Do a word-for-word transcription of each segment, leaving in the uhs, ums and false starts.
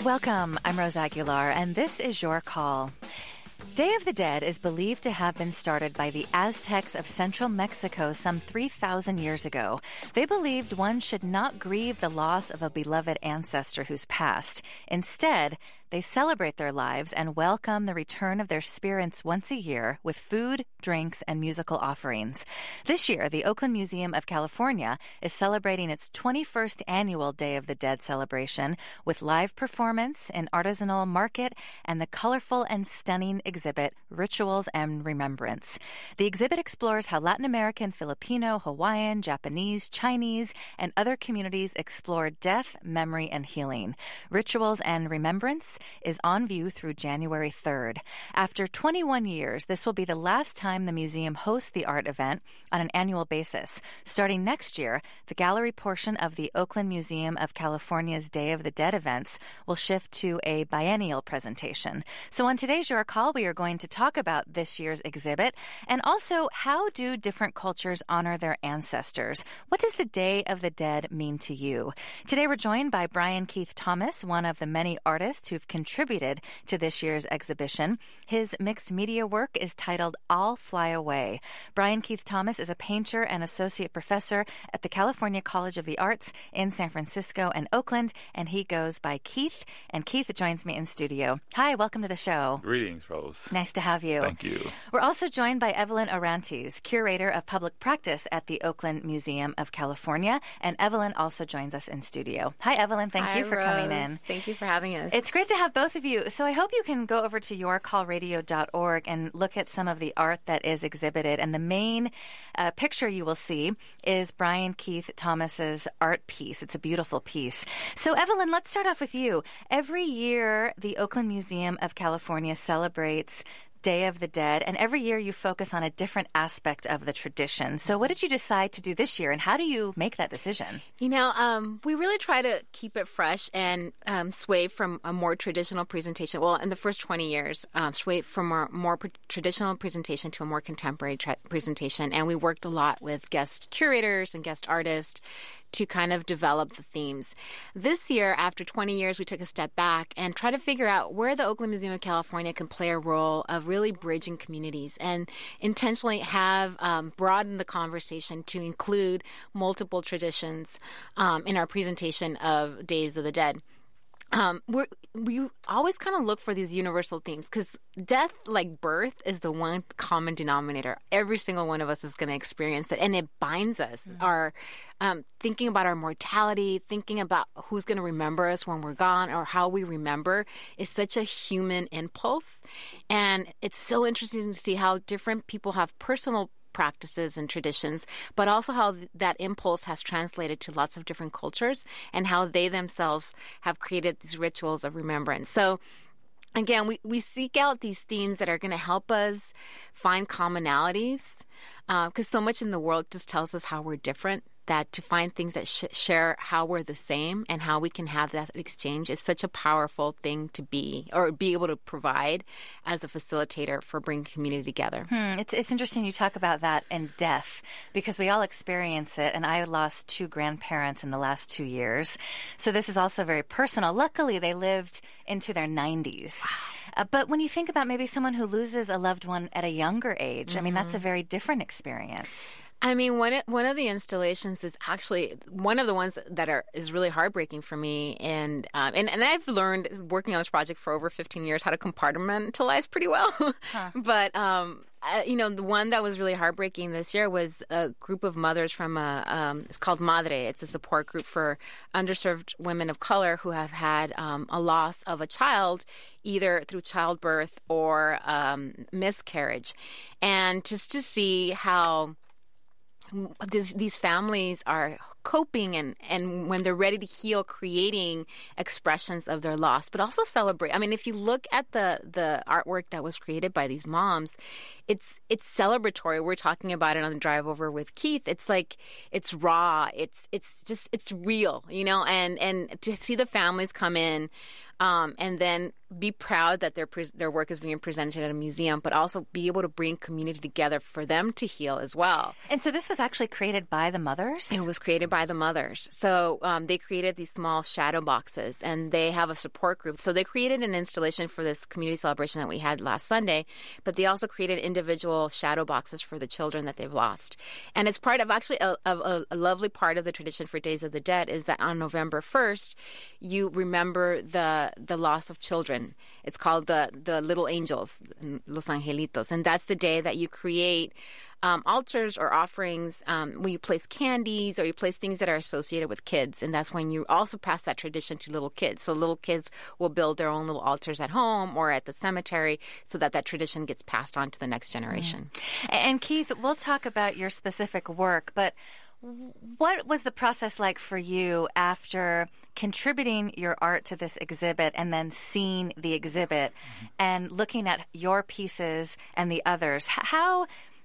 Welcome. I'm Rose Aguilar, and this is Your Call. Day of the Dead is believed to have been started by the Aztecs of central Mexico some three thousand years ago. They believed one should not grieve the loss of a beloved ancestor who's passed. Instead, they celebrate their lives and welcome the return of their spirits once a year with food, drinks, and musical offerings. This year, the Oakland Museum of California is celebrating its twenty-first annual Day of the Dead celebration with live performance, an artisanal market, and the colorful and stunning exhibit Rituals and Remembrance. The exhibit explores how Latin American, Filipino, Hawaiian, Japanese, Chinese, and other communities explore death, memory, and healing. Rituals and Remembrance is on view through January third. After twenty-one years, this will be the last time the museum hosts the art event on an annual basis. Starting next year, the gallery portion of the Oakland Museum of California's Day of the Dead events will shift to a biennial presentation. So on today's Your Call, we are going to talk about this year's exhibit and also how do different cultures honor their ancestors? What does the Day of the Dead mean to you? Today we're joined by Brian Keith Thomas, one of the many artists who've contributed to this year's exhibition. His mixed media work is titled I'll Fly Away. Brian Keith Thomas is a painter and associate professor at the California College of the Arts in San Francisco and Oakland, and he goes by Keith. And Keith joins me in studio. Hi, welcome to the show. Greetings, Rose. Nice to have you. Thank you. We're also joined by Evelyn Orantes, curator of public practice at the Oakland Museum of California, and Evelyn also joins us in studio. Hi, Evelyn. Thank Hi, you for Rose. coming in. Thank you for having us. It's great to have both of you. So I hope you can go over to your call radio dot org and look at some of the art that is exhibited. And the main uh, picture you will see is Brian Keith Thomas's art piece. It's a beautiful piece. So Evelyn, let's start off with you. Every year, the Oakland Museum of California celebrates Day of the Dead, and every year you focus on a different aspect of the tradition. So what did you decide to do this year, and how do you make that decision? You know, um, we really try to keep it fresh and um, sway from a more traditional presentation. Well, in the first twenty years, um, sway from a more pre- traditional presentation to a more contemporary tra- presentation. And we worked a lot with guest curators and guest artists to kind of develop the themes. This year, after twenty years, we took a step back and tried to figure out where the Oakland Museum of California can play a role of really bridging communities and intentionally have um, broadened the conversation to include multiple traditions um, in our presentation of Days of the Dead. Um, we're, we always kind of look for these universal themes because death, like birth, is the one common denominator. Every single one of us is going to experience it, and it binds us. Mm-hmm. Our um, thinking about our mortality, thinking about who's going to remember us when we're gone, or how we remember, is such a human impulse. And it's so interesting to see how different people have personal practices and traditions, but also how th- that impulse has translated to lots of different cultures and how they themselves have created these rituals of remembrance. So again, we, we seek out these themes that are going to help us find commonalities because uh, so much in the world just tells us how we're different, that to find things that sh- share how we're the same and how we can have that exchange is such a powerful thing to be or be able to provide as a facilitator for bringing community together. Hmm. It's, it's interesting you talk about that in death because we all experience it, and I lost two grandparents in the last two years. So this is also very personal. Luckily, they lived into their nineties. Wow. Uh, but when you think about maybe someone who loses a loved one at a younger age, mm-hmm. I mean, that's a very different experience. I mean, one one of the installations is actually one of the ones that are is really heartbreaking for me, and um, and and I've learned working on this project for over fifteen years how to compartmentalize pretty well. Huh. But um, I, you know, the one that was really heartbreaking this year was a group of mothers from a um, it's called Madre. It's a support group for underserved women of color who have had um, a loss of a child, either through childbirth or um, miscarriage, and just to see how This, these families are coping and, and when they're ready to heal, creating expressions of their loss, but also celebrate. I mean, if you look at the, the artwork that was created by these moms, it's it's celebratory. We're talking about it on the drive over with Keith. It's like, it's raw. It's it's just, it's real, you know, and, and to see the families come in um, and then be proud that their pre- their work is being presented at a museum, but also be able to bring community together for them to heal as well. And so this was actually created by the mothers? It was created created by the mothers. So um, they created these small shadow boxes, and they have a support group. So they created an installation for this community celebration that we had last Sunday, but they also created individual shadow boxes for the children that they've lost. And it's part of actually a, a, a lovely part of the tradition for Days of the Dead is that on November first, you remember the the loss of children. It's called the, the Little Angels, Los Angelitos, and that's the day that you create Um, altars or offerings um, where you place candies or you place things that are associated with kids. And that's when you also pass that tradition to little kids. So little kids will build their own little altars at home or at the cemetery so that that tradition gets passed on to the next generation. Mm. And Keith, we'll talk about your specific work, but what was the process like for you after contributing your art to this exhibit and then seeing the exhibit mm-hmm. and looking at your pieces and the others? How...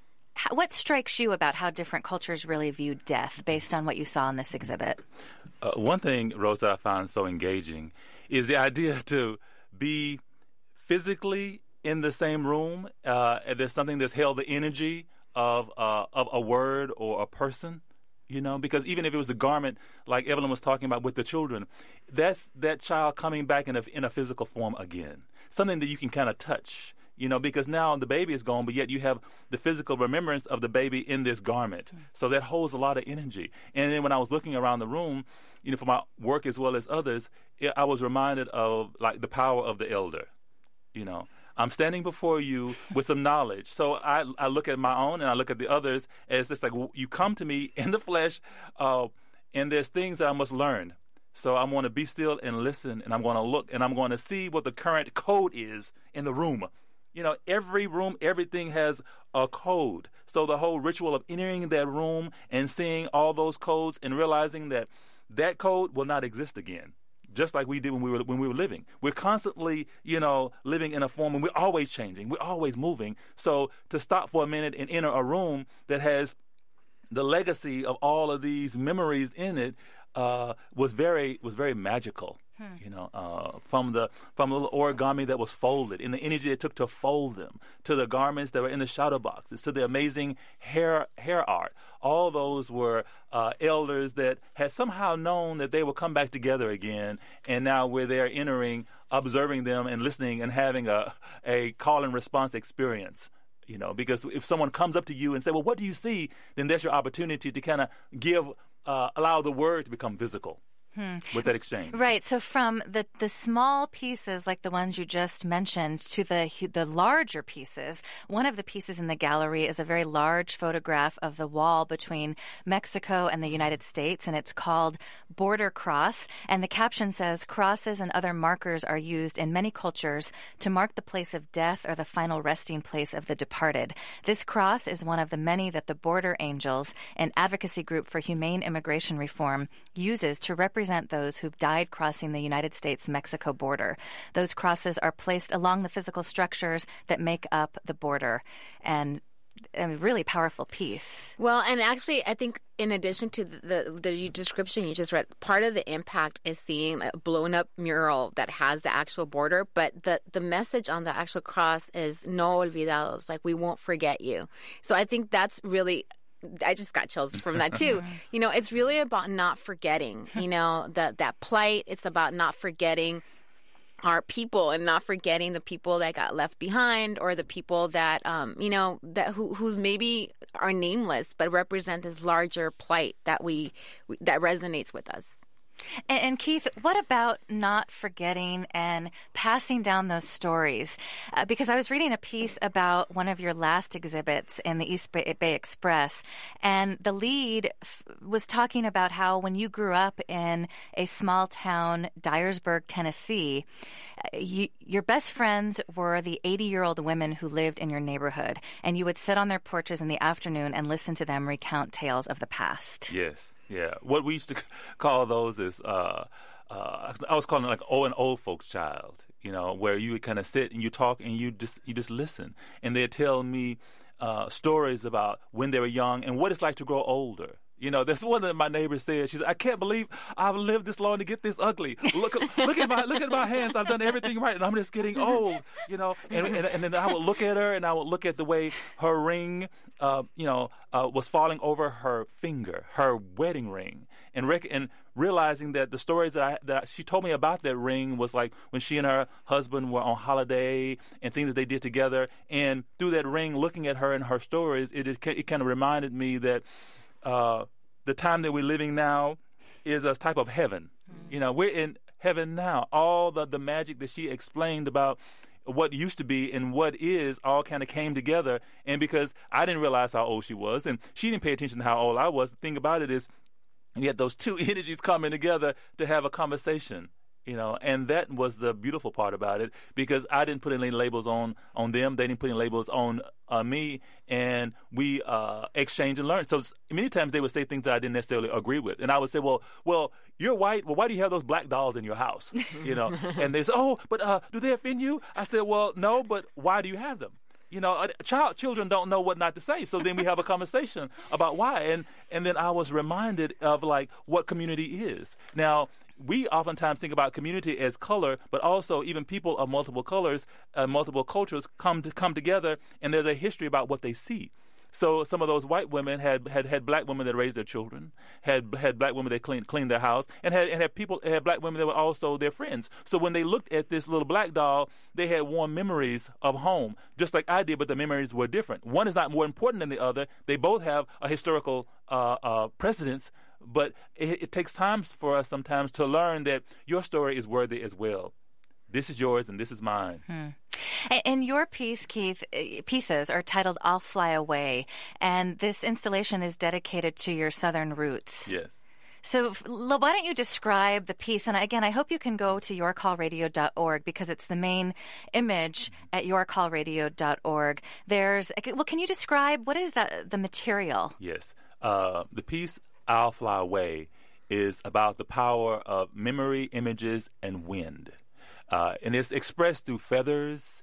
What strikes you about how different cultures really view death based on what you saw in this exhibit? Uh, one thing, Rosa, I found so engaging is the idea to be physically in the same room. Uh, and there's something that's held the energy of, uh, of a word or a person, you know, because even if it was a garment, like Evelyn was talking about with the children, that's that child coming back in a, in a physical form again, something that you can kind of touch. You know, because now the baby is gone, but yet you have the physical remembrance of the baby in this garment. Mm. So that holds a lot of energy. And then when I was looking around the room, you know, for my work as well as others, I was reminded of, like, the power of the elder. You know, I'm standing before you with some knowledge. So I, I look at my own and I look at the others as just like, you come to me in the flesh, uh, and there's things that I must learn. So I'm going to be still and listen, and I'm going to look, and I'm going to see what the current code is in the room. You know, every room, everything has a code. So the whole ritual of entering that room and seeing all those codes and realizing that that code will not exist again, just like we did when we were when we were living. We're constantly, you know, living in a form, and we're always changing. We're always moving. So to stop for a minute and enter a room that has the legacy of all of these memories in it uh, was very was very magical. Hmm. You know, uh, from the from the little origami that was folded, and the energy it took to fold them, to the garments that were in the shadow boxes, to the amazing hair hair art. All those were uh, elders that had somehow known that they would come back together again, and now we're there entering, observing them, and listening, and having a a call and response experience. You know, because if someone comes up to you and say, "Well, what do you see?" then that's your opportunity to kind of give, uh, allow the word to become physical. Hmm. With that exchange. Right. So from the, the small pieces like the ones you just mentioned to the the larger pieces, one of the pieces in the gallery is a very large photograph of the wall between Mexico and the United States, and it's called Border Cross. And the caption says, "Crosses and other markers are used in many cultures to mark the place of death or the final resting place of the departed. This cross is one of the many that the Border Angels, an advocacy group for humane immigration reform, uses to represent those who've died crossing the United States-Mexico border. Those crosses are placed along the physical structures that make up the border." And a really powerful piece. Well, and actually, I think in addition to the, the, the description you just read, part of the impact is seeing a blown up mural that has the actual border, but the, the message on the actual cross is "No olvidados," like we won't forget you. So I think that's really... I just got chills from that too. You know, it's really about not forgetting, you know, that that plight. It's about not forgetting our people and not forgetting the people that got left behind, or the people that, um, you know, that who who's maybe are nameless but represent this larger plight that we, we that resonates with us. And, and Keith, what about not forgetting and passing down those stories? Uh, because I was reading a piece about one of your last exhibits in the East Bay, Bay Express, and the lead f- was talking about how when you grew up in a small town, Dyersburg, Tennessee, uh, you, your best friends were the eighty-year-old women who lived in your neighborhood, and you would sit on their porches in the afternoon and listen to them recount tales of the past. Yes. Yeah, what we used to call those is, uh, uh, I was calling it like oh, an old folks' child, you know, where you would kind of sit and you talk and you just you just listen. And they'd tell me uh, stories about when they were young and what it's like to grow older. You know, that's one that my neighbor said. She said, "I can't believe I've lived this long to get this ugly. Look, look at my, look at my hands. I've done everything right, and I'm just getting old." You know, and and, and then I would look at her, and I would look at the way her ring, uh, you know, uh, was falling over her finger, her wedding ring, and rec- and realizing that the stories that, I, that she told me about that ring was like when she and her husband were on holiday and things that they did together. And through that ring, looking at her and her stories, it it, it kind of reminded me that uh, the time that we're living now is a type of heaven. Mm-hmm. You know, we're in heaven now. All the, the magic that she explained about what used to be and what is all kind of came together. And because I didn't realize how old she was, and she didn't pay attention to how old I was, the thing about it is you had those two energies coming together to have a conversation. You know, and that was the beautiful part about it, because I didn't put any labels on, on them. They didn't put any labels on uh, me, and we uh, exchanged and learned. So many times they would say things that I didn't necessarily agree with. And I would say, well, well, you're white. Well, why do you have those black dolls in your house? You know, and they say, oh, but uh, do they offend you? I said, well, no, but why do you have them? You know, child children don't know what not to say. So then we have a conversation about why. And and then I was reminded of, like, what community is. Now, we oftentimes think about community as color, but also even people of multiple colors, uh, multiple cultures come to come together, and there's a history about what they see. So some of those white women had, had, had black women that raised their children, had had black women that cleaned cleaned their house, and had and had people had black women that were also their friends. So when they looked at this little black doll, they had warm memories of home, just like I did, but the memories were different. One is not more important than the other. They both have a historical uh, uh, precedence. But it, it takes time for us sometimes to learn that your story is worthy as well. This is yours and this is mine. Hmm. And your piece, Keith, pieces are titled I'll Fly Away. And this installation is dedicated to your Southern roots. Yes. So why don't you describe the piece? And again, I hope you can go to your call radio dot org, because it's the main image at your call radio dot org. There's, well, can you describe what is the, the material? Yes. Uh, the piece I'll Fly Away is about the power of memory, images, and wind. Uh, and it's expressed through feathers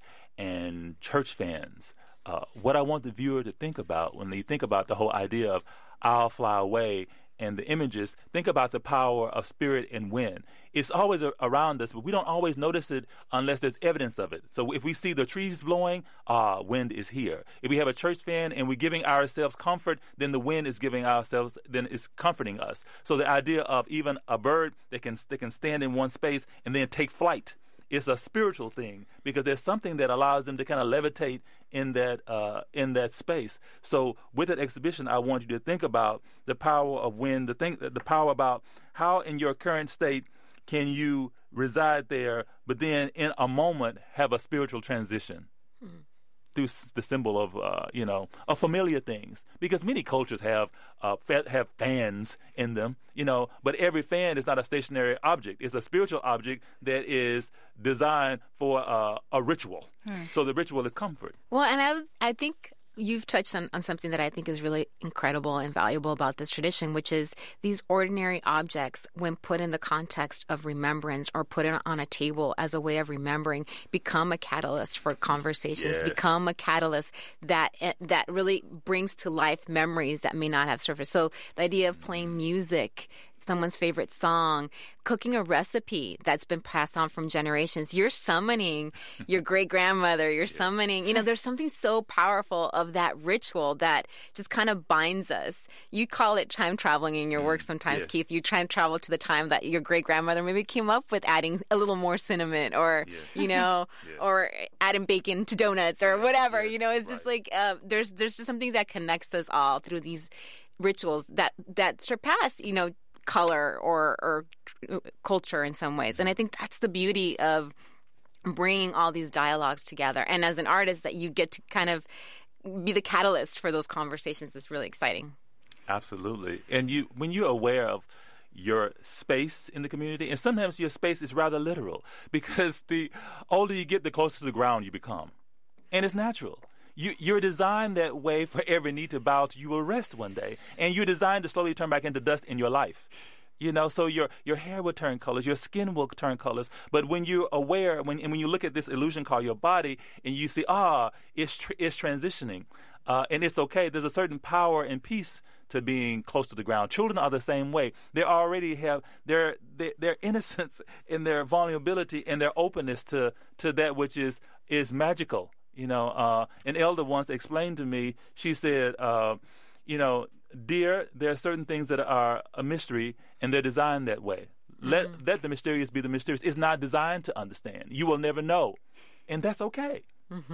and church fans. Uh, what I want the viewer to think about when they think about the whole idea of I'll fly away and the images, think about the power of spirit and wind. It's always a- around us, but we don't always notice it unless there's evidence of it. So if we see the trees blowing, ah, wind is here. If we have a church fan and we're giving ourselves comfort, then the wind is giving ourselves, then it's comforting us. So the idea of even a bird that can that can stand in one space and then take flight, it's a spiritual thing, because there's something that allows them to kind of levitate in that uh, in that space. So with that exhibition, I want you to think about the power of wind, the thing, the power about how in your current state can you reside there, but then in a moment have a spiritual transition. Mm-hmm. Through the symbol of, uh, you know, of familiar things. Because many cultures have uh, fa- have fans in them, you know, but every fan is not a stationary object. It's a spiritual object that is designed for uh, a ritual. Hmm. So the ritual is comfort. Well, and I, I think you've touched on, on something that I think is really incredible and valuable about this tradition, which is these ordinary objects, when put in the context of remembrance or put in on a table as a way of remembering, become a catalyst for conversations, yes. become a catalyst that that really brings to life memories that may not have surfaced. So the idea of playing music, someone's favorite song, cooking a recipe that's been passed on from generations. You're summoning your great-grandmother. You're summoning, you know, there's something so powerful of that ritual that just kind of binds us. You call it time traveling in your work sometimes, yes. Keith. You try and travel to the time that your great-grandmother maybe came up with adding a little more cinnamon or, yes. you know, yes. or adding bacon to donuts or yes. whatever. Yes. You know, it's right. just like uh, there's there's just something that connects us all through these rituals that, that surpass, you know, color or, or culture in some ways. And I think that's the beauty of bringing all these dialogues together. And as an artist, that you get to kind of be the catalyst for those conversations is really exciting. Absolutely. And you, when you're aware of your space in the community, and sometimes your space is rather literal, because the older you get, the closer to the ground you become. And it's natural. You, you're designed that way for every knee to bow to. You will rest one day. And you're designed to slowly turn back into dust in your life. You know, so your your hair will turn colors, your skin will turn colors. But when you're aware, when and when you look at this illusion called your body, and you see, ah, it's tr- it's transitioning, uh, and it's okay. There's a certain power and peace to being close to the ground. Children are the same way. They already have their their, their innocence and their vulnerability and their openness to to that which is is magical. You know, uh, an elder once explained to me. She said, uh, you know, dear, there are certain things that are a mystery, and they're designed that way. Mm-hmm. Let let the mysterious be the mysterious. It's not designed to understand. You will never know, and that's okay. Mm-hmm.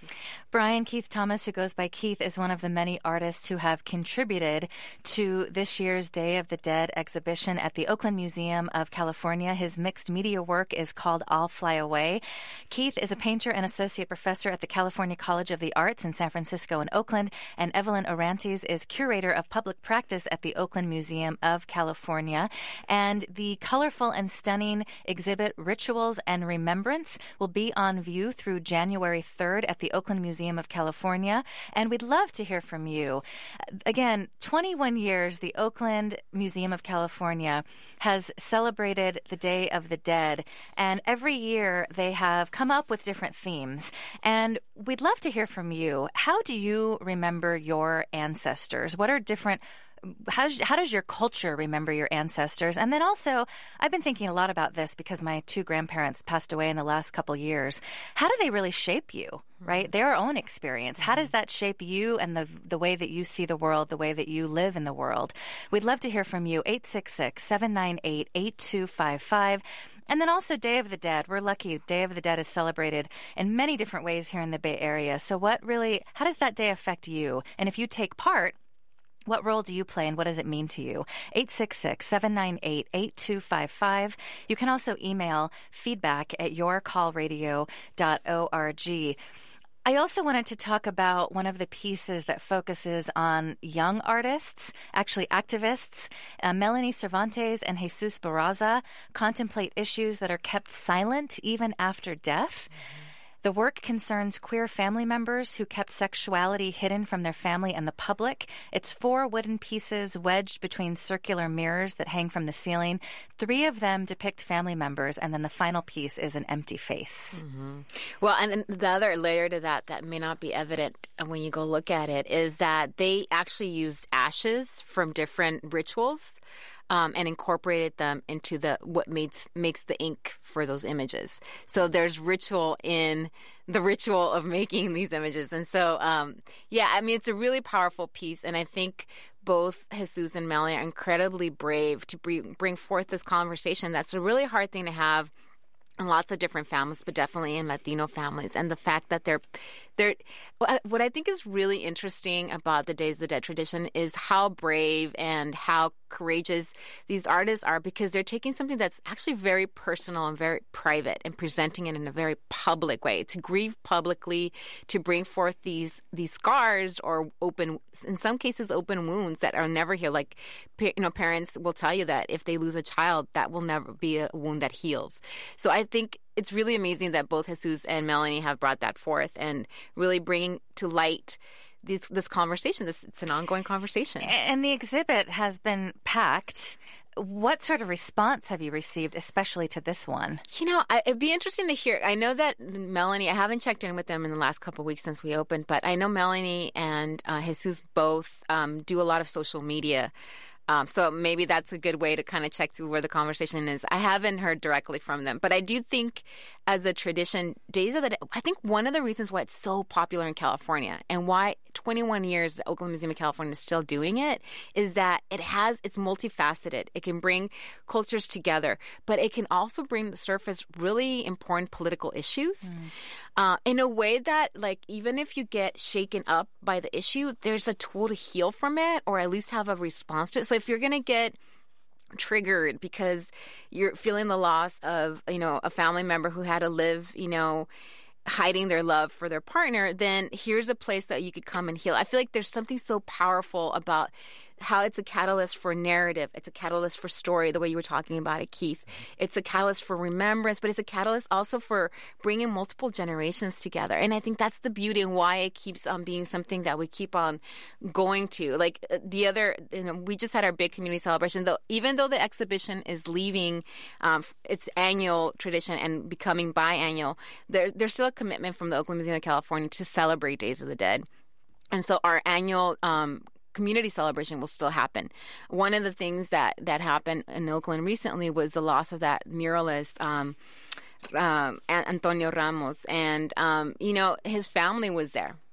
Brian Keith Thomas, who goes by Keith, is one of the many artists who have contributed to this year's Day of the Dead exhibition at the Oakland Museum of California. His mixed media work is called I'll Fly Away. Keith is a painter and associate professor at the California College of the Arts in San Francisco and Oakland, and Evelyn Orantes is curator of public practice at the Oakland Museum of California. And the colorful and stunning exhibit Rituals and Remembrance will be on view through January third at the Oakland Museum of California, and we'd love to hear from you. Again, twenty-one years, the Oakland Museum of California has celebrated the Day of the Dead, and every year they have come up with different themes, and we'd love to hear from you. How do you remember your ancestors? What are different How does, how does your culture remember your ancestors? And then also, I've been thinking a lot about this because my two grandparents passed away in the last couple years. How do they really shape you, right? Their own experience. How does that shape you and the the way that you see the world, the way that you live in the world? We'd love to hear from you. eight six six, seven nine eight, eight two five five. And then also Day of the Dead. We're lucky. Day of the Dead is celebrated in many different ways here in the Bay Area. So what really, how does that day affect you? And if you take part, what role do you play and what does it mean to you? eight six six, seven nine eight, eight two five five. You can also email feedback at your call radio dot org. I also wanted to talk about one of the pieces that focuses on young artists, actually activists. Uh, Melanie Cervantes and Jesus Barraza contemplate issues that are kept silent even after death. Mm-hmm. The work concerns queer family members who kept sexuality hidden from their family and the public. It's four wooden pieces wedged between circular mirrors that hang from the ceiling. Three of them depict family members, and then the final piece is an empty face. Mm-hmm. Well, and the other layer to that that may not be evident when you go look at it is that they actually used ashes from different rituals. Um, and incorporated them into the what makes makes the ink for those images. So there's ritual in the ritual of making these images. And so, um, yeah, I mean, it's a really powerful piece. And I think both Jesus and Melanie are incredibly brave to bring, bring forth this conversation. That's a really hard thing to have in lots of different families, but definitely in Latino families. And the fact that they're, they're, what I think is really interesting about the Days of the Dead tradition is how brave and how courageous these artists are, because they're taking something that's actually very personal and very private and presenting it in a very public way, to grieve publicly, to bring forth these these scars or open, in some cases, open wounds that are never healed. Like, you know, parents will tell you that if they lose a child, that will never be a wound that heals. So I think it's really amazing that both Jesus and Melanie have brought that forth and really bringing to light This, this conversation. This it's an ongoing conversation. And the exhibit has been packed. What sort of response have you received, especially to this one? You know, I, it'd be interesting to hear. I know that Melanie, I haven't checked in with them in the last couple of weeks since we opened, but I know Melanie and uh, Jesus both um, do a lot of social media. Um, so maybe that's a good way to kind of check to where the conversation is. I haven't heard directly from them, but I do think as a tradition, Days of the Dead, I think one of the reasons why it's so popular in California and why twenty-one years the Oakland Museum of California is still doing it is that it has, it's multifaceted. It can bring cultures together, but it can also bring to the surface really important political issues mm. uh, in a way that, like, even if you get shaken up by the issue, there's a tool to heal from it or at least have a response to it. So if you're going to get triggered because you're feeling the loss of, you know, a family member who had to live, you know, hiding their love for their partner, then here's a place that you could come and heal. I feel like there's something so powerful about how it's a catalyst for narrative. It's a catalyst for story, the way you were talking about it, Keith. It's a catalyst for remembrance, but it's a catalyst also for bringing multiple generations together. And I think that's the beauty and why it keeps on being something that we keep on going to. Like the other, you know, we just had our big community celebration, though, even though the exhibition is leaving um, its annual tradition and becoming biannual, there, there's still a commitment from the Oakland Museum of California to celebrate Days of the Dead. And so our annual um, community celebration will still happen. One of the things that, that happened in Oakland recently was the loss of that muralist, um, um, Antonio Ramos. And, um, you know, his family was there.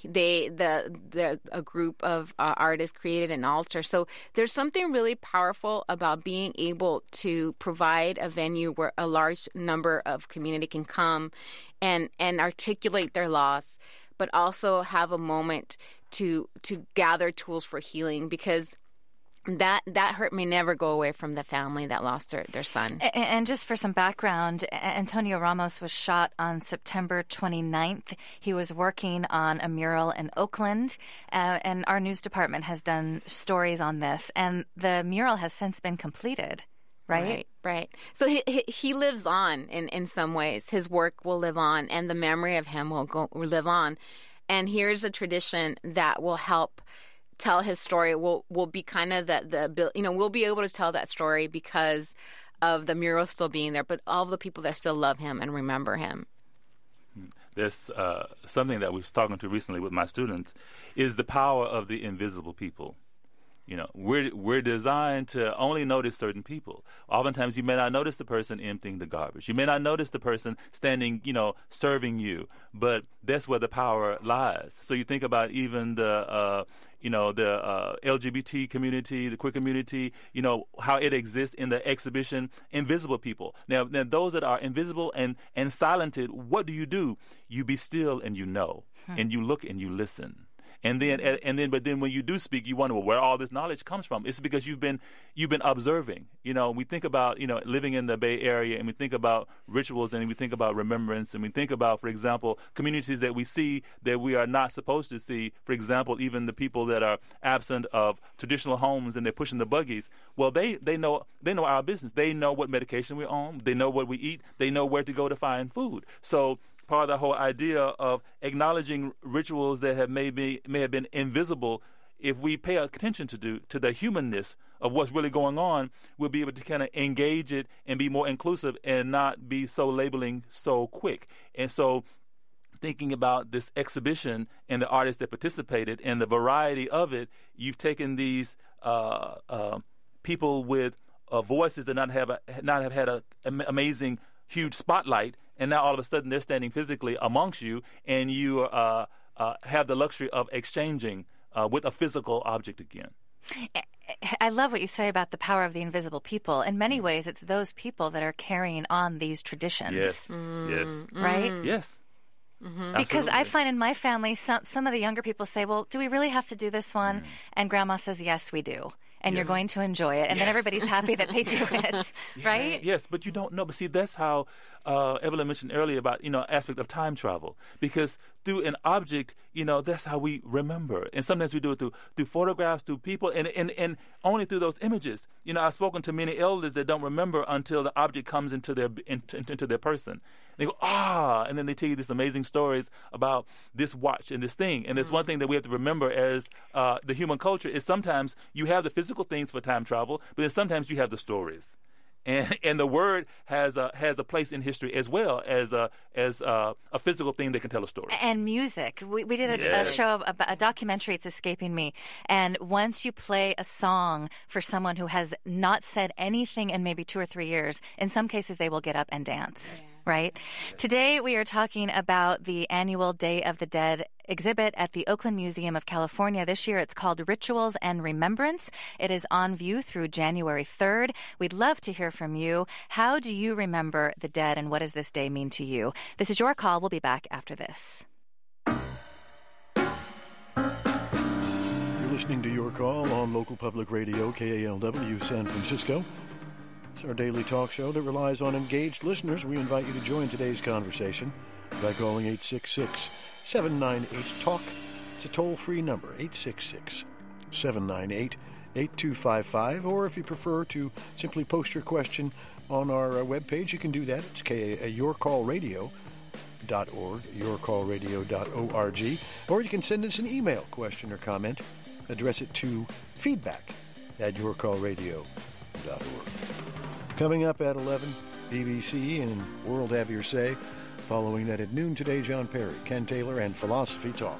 they the the a group of uh, artists created an altar. So there's something really powerful about being able to provide a venue where a large number of community can come and and articulate their loss, but also have a moment to to gather tools for healing, because that that hurt may never go away from the family that lost their, their son. And, and just for some background, Antonio Ramos was shot on September twenty-ninth. He was working on a mural in Oakland, uh, and our news department has done stories on this, and the mural has since been completed. Right? Right, right. So he, he he lives on in, in some ways. His work will live on, and the memory of him will go will live on. And here's a tradition that will help tell his story. Will will be kind of the the you know we'll be able to tell that story because of the mural still being there, but all of the people that still love him and remember him. There's uh, something that we was talking to recently with my students is the power of the invisible people. You know, we're we're designed to only notice certain people. Oftentimes, you may not notice the person emptying the garbage. You may not notice the person standing, you know, serving you. But that's where the power lies. So you think about even the, uh, you know, the uh, L G B T community, the queer community. You know how it exists in the exhibition, invisible people. Now, now those that are invisible and and silented, what do you do? You be still and you know, hmm. and you look and you listen. And then, and then, but then, when you do speak, you wonder, well, where all this knowledge comes from. It's because you've been, you've been observing. You know, we think about, you know, living in the Bay Area, and we think about rituals, and we think about remembrance, and we think about, for example, communities that we see that we are not supposed to see. For example, even the people that are absent of traditional homes and they're pushing the buggies. Well, they they know they know our business. They know what medication we're on. They know what we eat. They know where to go to find food. So part of the whole idea of acknowledging rituals that have maybe may have been invisible, if we pay attention to do to the humanness of what's really going on, we'll be able to kind of engage it and be more inclusive and not be so labeling so quick. And so thinking about this exhibition and the artists that participated and the variety of it, you've taken these uh, uh, people with uh, voices that not have a, not have had an amazing, huge spotlight, and now all of a sudden they're standing physically amongst you, and you uh, uh, have the luxury of exchanging uh, with a physical object again. I love what you say about the power of the invisible people. In many ways, it's those people that are carrying on these traditions. Yes, mm. yes. Right? Mm. Yes. Mm-hmm. Because I find in my family, some some of the younger people say, well, do we really have to do this one? Mm. And Grandma says, yes, we do. And yes. You're going to enjoy it. And yes. Then everybody's happy that they do it, yes. right? Yes, but you don't know. But see, that's how uh, Evelyn mentioned earlier about, you know, aspect of time travel. Because through an object, you know, that's how we remember. And sometimes we do it through through photographs, through people, and, and, and only through those images. You know, I've spoken to many elders that don't remember until the object comes into their into, into their person. They go, ah, and then they tell you these amazing stories about this watch and this thing. And there's mm-hmm. one thing that we have to remember as uh, the human culture is sometimes you have the physical things for time travel, but then sometimes you have the stories. And and the word has a has a place in history as well as a as a, a physical thing that can tell a story. And music. We we did a, yes. a show, a, a documentary. It's escaping me. And once you play a song for someone who has not said anything in maybe two or three years, in some cases they will get up and dance. Yeah. Right? Today we are talking about the annual Day of the Dead exhibit at the Oakland Museum of California. This year it's called Rituals and Remembrance. It is on view through January third. We'd love to hear from you. How do you remember the dead, and what does this day mean to you? This is Your Call. We'll be back after this. You're listening to Your Call on local public radio, K A L W San Francisco. It's our daily talk show that relies on engaged listeners. We invite you to join today's conversation by calling eight six six, seven nine eight, talk. It's a toll-free number, eight six six, seven nine eight, eight two five five. Or if you prefer to simply post your question on our uh, webpage, you can do that. It's K- uh, your call radio dot org, your call radio dot org. Or you can send us an email, question or comment. Address it to feedback at your call radio dot org. Coming up at eleven, B B C and World Have Your Say. Following that at noon today, John Perry, Ken Taylor, and Philosophy Talk.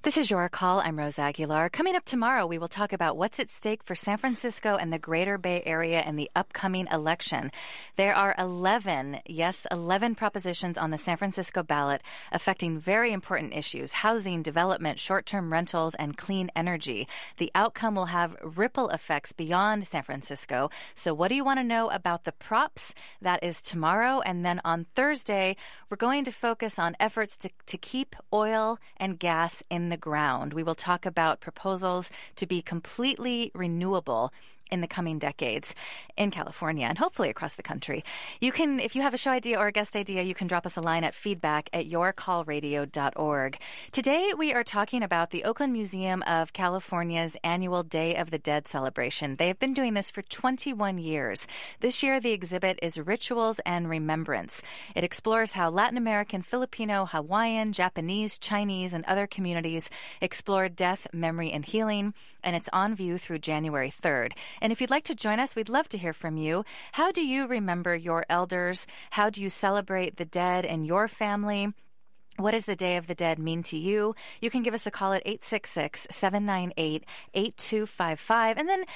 This is Your Call. I'm Rose Aguilar. Coming up tomorrow, we will talk about what's at stake for San Francisco and the Greater Bay Area in the upcoming election. There are eleven, yes, eleven propositions on the San Francisco ballot affecting very important issues: housing, development, short-term rentals, and clean energy. The outcome will have ripple effects beyond San Francisco. So what do you want to know about the props? That is tomorrow. And then on Thursday, we're going to focus on efforts to, to keep oil and gas in the ground. We will talk about proposals to be completely renewable in the coming decades in California and hopefully across the country. You can, if you have a show idea or a guest idea, you can drop us a line at feedback at your call radio dot org. Today, we are talking about the Oakland Museum of California's annual Day of the Dead celebration. They have been doing this for twenty-one years. This year, the exhibit is Rituals and Remembrance. It explores how Latin American, Filipino, Hawaiian, Japanese, Chinese, and other communities explored death, memory, and healing, and it's on view through January third. And if you'd like to join us, we'd love to hear from you. How do you remember your elders? How do you celebrate the dead in your family? What does the Day of the Dead mean to you? You can give us a call at eight six six, seven nine eight, eight two five five. And then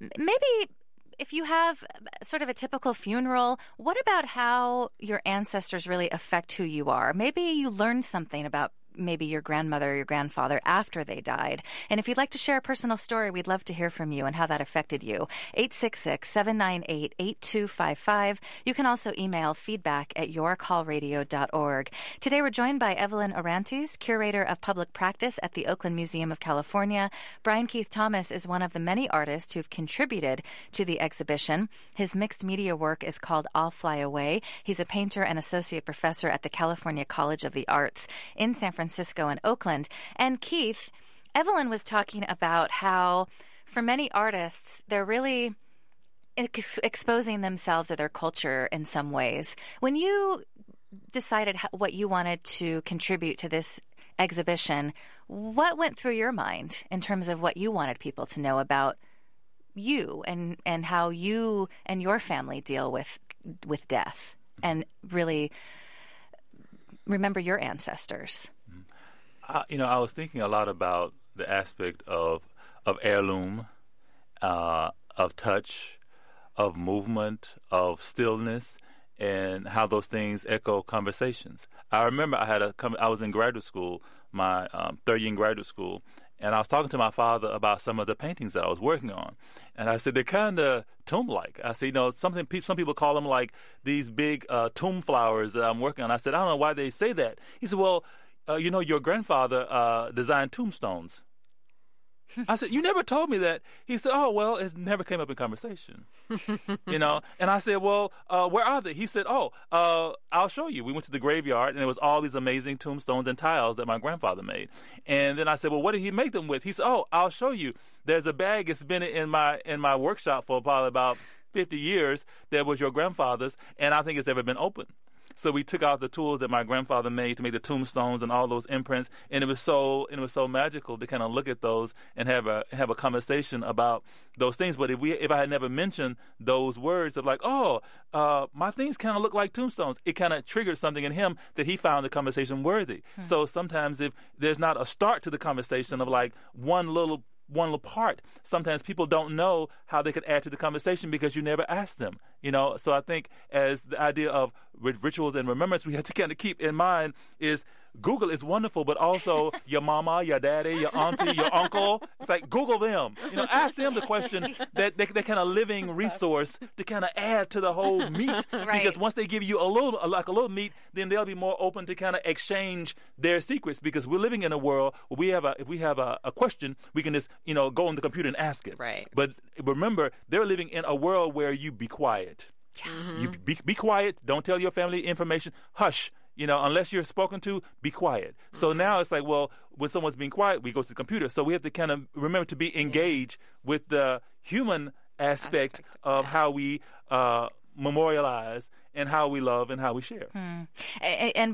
maybe if you have sort of a typical funeral, what about how your ancestors really affect who you are? Maybe you learned something about maybe your grandmother or your grandfather after they died. And if you'd like to share a personal story, we'd love to hear from you and how that affected you. eight six six, seven nine eight, eight two five five. You can also email feedback at your call radio dot org. Today we're joined by Evelyn Orantes, Curator of Public Practice at the Oakland Museum of California. Brian Keith Thomas is one of the many artists who've contributed to the exhibition. His mixed media work is called I'll Fly Away. He's a painter and associate professor at the California College of the Arts in San Francisco. Francisco and Oakland. And Keith, Evelyn was talking about how for many artists, they're really ex- exposing themselves or their culture in some ways. When you decided how, what you wanted to contribute to this exhibition, what went through your mind in terms of what you wanted people to know about you and, and how you and your family deal with with death and really remember your ancestors? Uh, you know, I was thinking a lot about the aspect of of heirloom, uh, of touch, of movement, of stillness, and how those things echo conversations. I remember I had a I was in graduate school, my um, third year in graduate school, and I was talking to my father about some of the paintings that I was working on. And I said, they're kind of tomb-like. I said, you know, something some people call them like these big uh, tomb flowers that I'm working on. I said, I don't know why they say that. He said, well, Uh, you know, your grandfather uh, designed tombstones. I said, you never told me that. He said, oh, well, it never came up in conversation. You know, and I said, well, uh, where are they? He said, oh, uh, I'll show you. We went to the graveyard, and there was all these amazing tombstones and tiles that my grandfather made. And then I said, well, what did he make them with? He said, oh, I'll show you. There's a bag. It's been in my in my workshop for probably about fifty years. That was your grandfather's, and I think it's ever been opened. So we took out the tools that my grandfather made to make the tombstones and all those imprints, and it was so and it was so magical to kind of look at those and have a have a conversation about those things. But if we if I had never mentioned those words of like, oh, uh, my things kind of look like tombstones, it kind of triggered something in him that he found the conversation worthy. Hmm. So sometimes if there's not a start to the conversation of like one little one little part, sometimes people don't know how they could add to the conversation because you never asked them, you know. So I think as the idea of rituals and remembrance we have to kind of keep in mind is Google is wonderful, but also your mama, your daddy, your auntie, your uncle. It's like Google them, you know, ask them the question that they, they're kind of living resource to kind of add to the whole meat. Right. Because once they give you a little, like a little meat, then they'll be more open to kind of exchange their secrets because we're living in a world where we have a, if we have a, a question, we can just, you know, go on the computer and ask it. Right. But remember, they're living in a world where you be quiet. Mm-hmm. You be, be quiet. Don't tell your family information. Hush. You know, unless you're spoken to, be quiet. Mm-hmm. So now it's like, well, when someone's being quiet, we go to the computer. So we have to kind of remember to be engaged yeah. with the human aspect, aspect of yeah. how we uh, memorialize and how we love and how we share. Hmm. And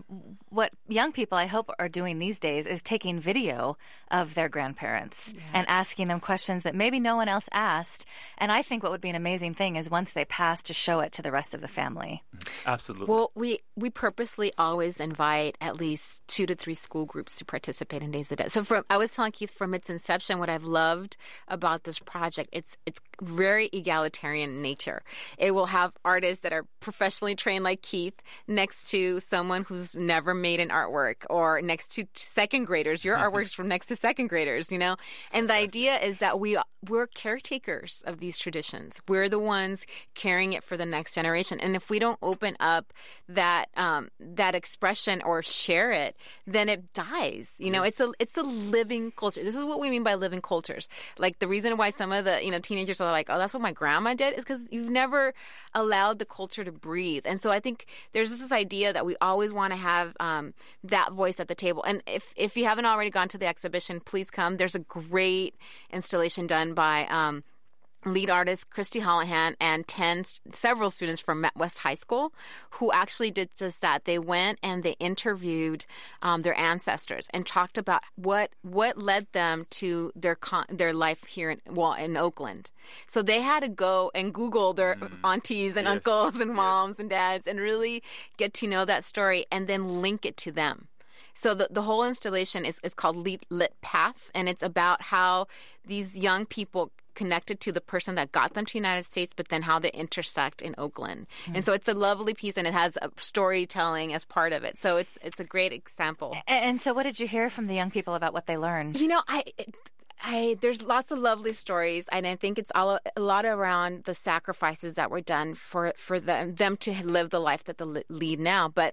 what young people, I hope, are doing these days is taking video of their grandparents yeah. and asking them questions that maybe no one else asked. And I think what would be an amazing thing is once they pass to show it to the rest of the family. Absolutely. Well, we, we purposely always invite at least two to three school groups to participate in Days of the Dead. So from, I was telling Keith from its inception, what I've loved about this project, it's it's very egalitarian in nature. It will have artists that are professionally trained like Keith next to someone who's never made an artwork, or next to second graders. Your artwork's from next to second graders, you know? And the idea is that we, we're caretakers of these traditions. We're the ones carrying it for the next generation. And if we don't open up that um, that expression or share it, then it dies. You know, it's a it's a living culture. This is what we mean by living cultures. Like the reason why some of the, you know, teenagers are like, oh, that's what my grandma did, is because you've never allowed the culture to breathe. And so I think there's this idea that we always want to have um, that voice at the table. And if, if you haven't already gone to the exhibition, please come. There's a great installation done by um, lead artist Christy Hollahan and ten, several students from Met West High School who actually did just that. They went and they interviewed um, their ancestors and talked about what what led them to their con- their life here in, well, in Oakland. So they had to go and Google their mm. aunties and yes. uncles and moms yes. and dads and really get to know that story and then link it to them. So the, the whole installation is, is called Lit, Lit Path, and it's about how these young people connected to the person that got them to the United States, but then how they intersect in Oakland. Mm-hmm. And so it's a lovely piece, and it has a storytelling as part of it. So it's it's a great example. And, and so what did you hear from the young people about what they learned? You know, I... It, I, there's lots of lovely stories, and I think it's all, a lot around the sacrifices that were done for, for them, them to live the life that they lead now. But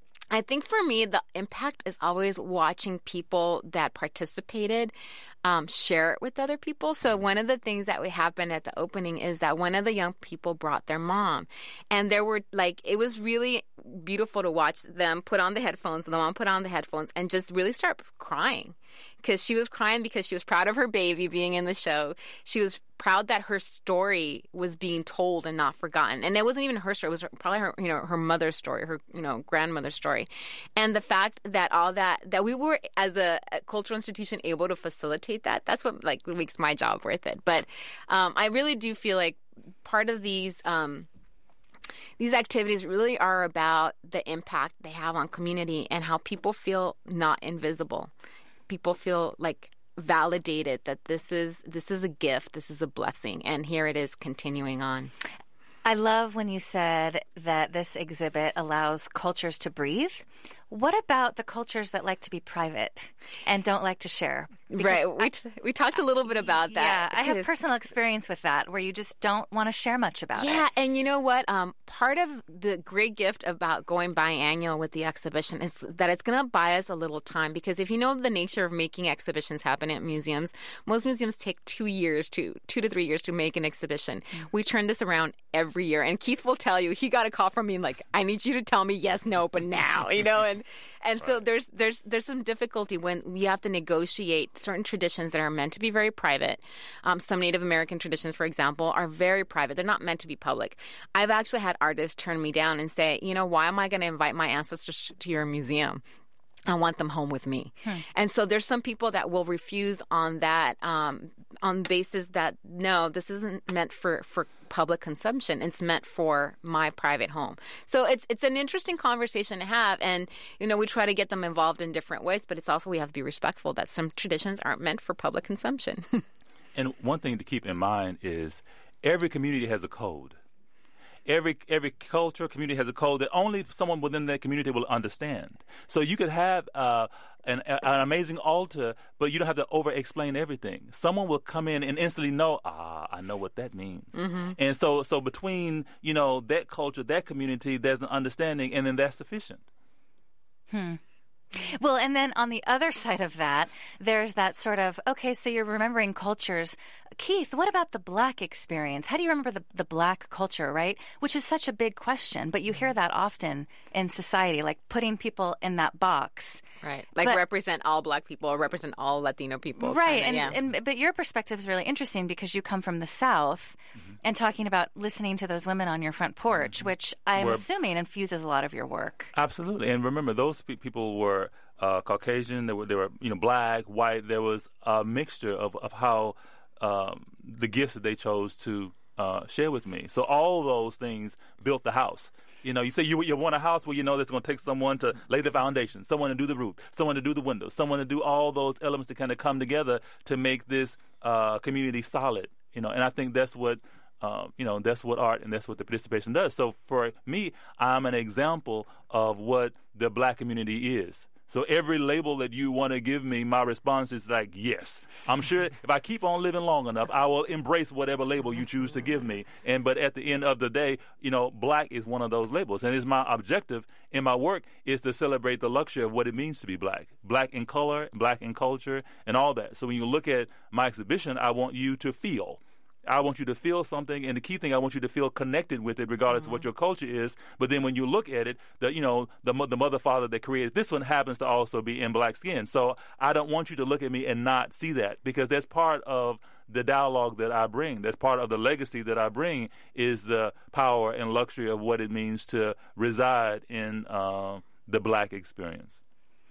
I think for me, the impact is always watching people that participated um, share it with other people. So one of the things that would happen at the opening is that one of the young people brought their mom. And there were like, it was really beautiful to watch them put on the headphones, and the mom put on the headphones and just really start crying. Because she was crying because she was proud of her baby being in the show. She was proud that her story was being told and not forgotten. And it wasn't even her story. It was probably her, you know, her mother's story, her, you know, grandmother's story. And the fact that all that, that we were as a, a cultural institution able to facilitate that, that's what like makes my job worth it. But um, I really do feel like part of these um, these activities really are about the impact they have on community and how people feel not invisible. People feel like validated that this is this is a gift, this is a blessing, and here it is continuing on. I love when you said that this exhibit allows cultures to breathe. What about the cultures that like to be private and don't like to share? Because right. We, t- we talked a little bit about that. Yeah, I have personal experience with that where you just don't want to share much about yeah, it. Yeah, and you know what? Um, part of the great gift about going biannual with the exhibition is that it's going to buy us a little time, because if you know the nature of making exhibitions happen at museums, most museums take two years to two to three years to make an exhibition. Mm-hmm. We turn this around every year, and Keith will tell you, he got a call from me like, I need you to tell me yes, no, but now, you know, and And right. so there's there's there's some difficulty when we have to negotiate certain traditions that are meant to be very private. Um, some Native American traditions, for example, are very private. They're not meant to be public. I've actually had artists turn me down and say, you know, why am I going to invite my ancestors to your museum? I want them home with me. Hmm. And so there's some people that will refuse on that, um, on the basis that, no, this isn't meant for, for public consumption. It's meant for my private home. So it's it's an interesting conversation to have. And, you know, we try to get them involved in different ways, but it's also we have to be respectful that some traditions aren't meant for public consumption. And one thing to keep in mind is every community has a code. Every every culture, community has a code that only someone within that community will understand. So you could have uh, an, an amazing altar, but you don't have to over-explain everything. Someone will come in and instantly know, ah, I know what that means. Mm-hmm. And so, so between, you know, that culture, that community, there's an understanding, and then that's sufficient. Hmm. Well, and then on the other side of that, there's that sort of, okay, so you're remembering cultures. Keith, what about the Black experience? How do you remember the, the Black culture, right? Which is such a big question, but you hear that often in society, like putting people in that box. Right, like but, represent all Black people or represent all Latino people. Right, kinda, and, yeah. and but your perspective is really interesting because you come from the South, mm-hmm. And talking about listening to those women on your front porch, mm-hmm. which I'm We're, assuming infuses a lot of your work. Absolutely. And remember, those pe- people were uh, Caucasian, they were, they were you know, black, white. There was a mixture of, of how um, the gifts that they chose to uh, share with me. So all those things built the house. You know, you say you, you want a house where you know that's going to take someone to lay the foundation, someone to do the roof, someone to do the windows, someone to do all those elements to kind of come together to make this uh, community solid. You know, and I think that's what, uh, you know, that's what art and that's what the participation does. So for me, I'm an example of what the black community is. So every label that you want to give me, my response is like, yes. I'm sure if I keep on living long enough, I will embrace whatever label you choose to give me. And but at the end of the day, you know, black is one of those labels. And it's my objective in my work is to celebrate the luxury of what it means to be black. Black in color, black in culture, and all that. So when you look at my exhibition, I want you to feel. I want you to feel something, and the key thing, I want you to feel connected with it, regardless mm-hmm. of what your culture is. But then when you look at it, the you know the the mother father that created this one happens to also be in black skin. So I don't want you to look at me and not see that, because that's part of the dialogue that I bring. That's part of the legacy that I bring, is the power and luxury of what it means to reside in uh, the black experience.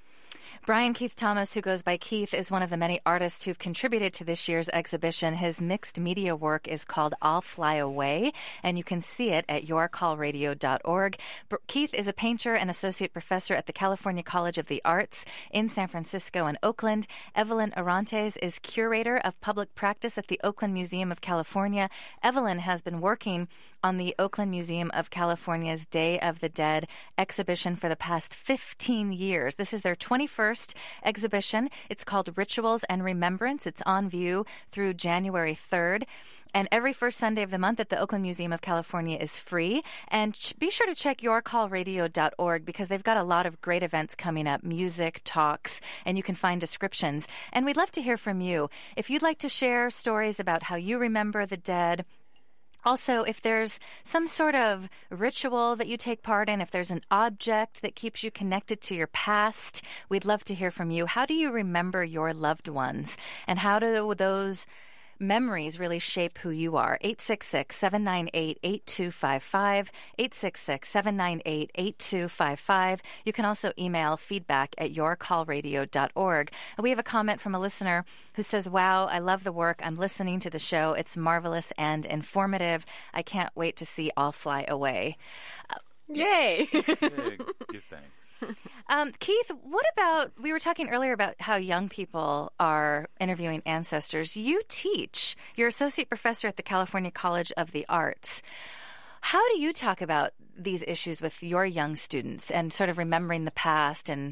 Brian Keith Thomas, who goes by Keith, is one of the many artists who've contributed to this year's exhibition. His mixed media work is called I'll Fly Away, and you can see it at your call radio dot org. Keith is a painter and associate professor at the California College of the Arts in San Francisco and Oakland. Evelyn Orantes is curator of public practice at the Oakland Museum of California. Evelyn has been working on the Oakland Museum of California's Day of the Dead exhibition for the past fifteen years. This is their twenty-first exhibition. It's called Rituals and Remembrance. It's on view through January third. And every first Sunday of the month at the Oakland Museum of California is free. And ch- be sure to check your call radio dot org, because they've got a lot of great events coming up, music, talks, and you can find descriptions. And we'd love to hear from you. If you'd like to share stories about how you remember the dead, also, if there's some sort of ritual that you take part in, if there's an object that keeps you connected to your past, we'd love to hear from you. How do you remember your loved ones? And how do those memories really shape who you are? eight six six, seven nine eight, eight two five five, eight six six, seven nine eight, eight two five five. You can also email feedback at your call radio dot org. We have a comment from a listener who says, wow, I love the work. I'm listening to the show. It's marvelous and informative. I can't wait to see I'll Fly Away. Uh, Yay! Hey, give thanks. Um, Keith, what about, we were talking earlier about how young people are interviewing ancestors. You teach. You're associate professor at the California College of the Arts. How do you talk about these issues with your young students and sort of remembering the past, and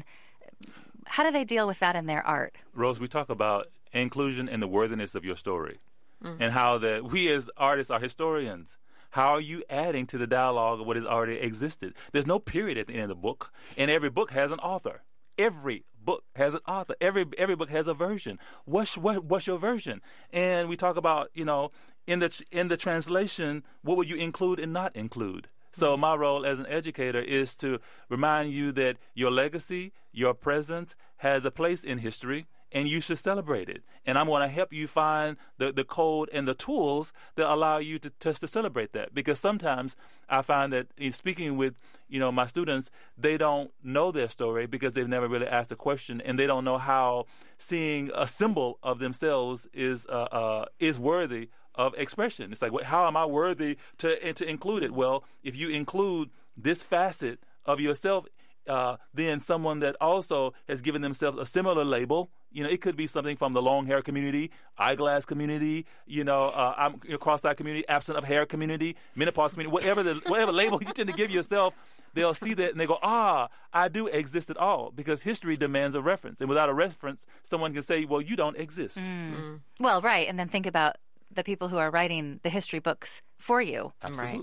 how do they deal with that in their art? Rose, we talk about inclusion and the worthiness of your story, mm-hmm. and how that we as artists are historians. How are you adding to the dialogue of what has already existed? There's no period at the end of the book, and every book has an author. Every book has an author. Every every book has a version. What's what, what's your version? And we talk about, you know, in the in the translation, what will you include and not include? So my role as an educator is to remind you that your legacy, your presence has a place in history, and you should celebrate it. And I'm going to help you find the, the code and the tools that allow you to, to to celebrate that. Because sometimes I find that in speaking with, you know, my students, they don't know their story because they've never really asked a question, and they don't know how seeing a symbol of themselves is uh, uh, is worthy of expression. It's like, how am I worthy to to include it? Well, if you include this facet of yourself, uh, then someone that also has given themselves a similar label, you know, it could be something from the long hair community, eyeglass community, you know, uh, I'm you know, cross-eyed community, absent of hair community, menopause community, whatever the whatever label you tend to give yourself, they'll see that and they go, ah, I do exist at all, because history demands a reference. And without a reference, someone can say, well, you don't exist. Mm. Mm. Well, right. And then think about the people who are writing the history books for you. Absolutely. Right.